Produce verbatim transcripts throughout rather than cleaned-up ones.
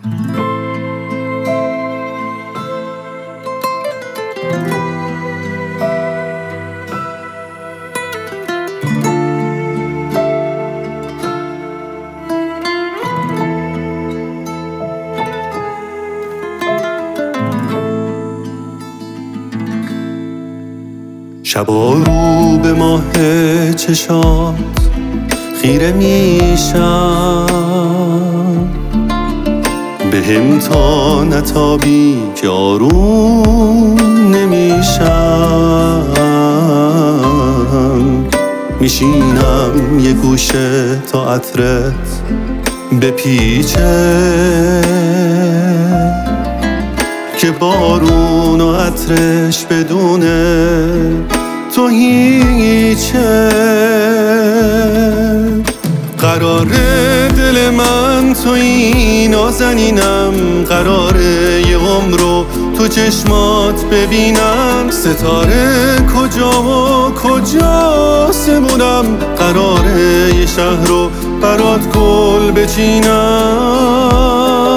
شبا رو به ماه چشات خیره میشم، بهم تا نتابی که آروم نمیشم. میشینم یه گوشه تا عطرت بپیچه، که بارون و عطرش بدونه تو هیچه. قراره دل من تویی نازنینم، قراره یه عمر رو تو چشمات ببینم. ستاره کجا و کجا سمونم، قراره یه شهر رو برات گل بچینم.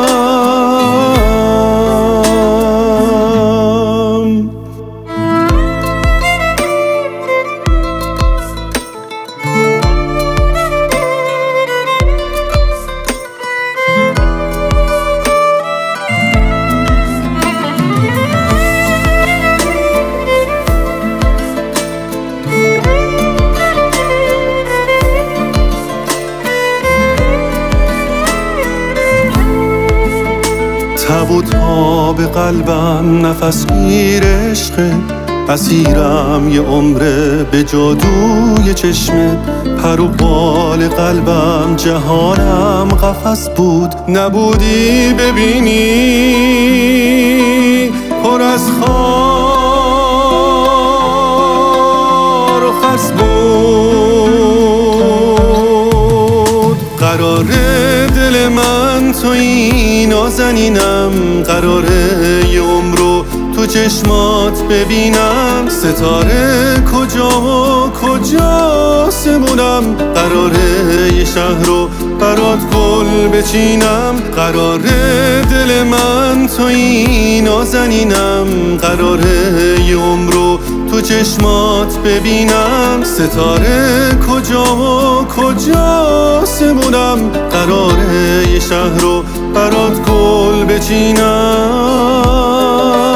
تب و تاب قلبم نفس گیر عشقه، اسیرم یه عمره به جادوی چشمت. پر و بال قلبم جهانم قفس بود، نبودی ببینی پر از خار و خس بود. قراره دل من تویی نازنینم، قراره یه عمر رو تو چشمات ببینم. ستاره کجا و کجا سمونم، قراره یه شهر رو برات گل بچینم. قراره دل من تویی نازنینم، قراره یه عمر رو تو چشمات ببینم. ستاره کجا و کجا سمونم، قراره یه شهر رو برات گل بچینم.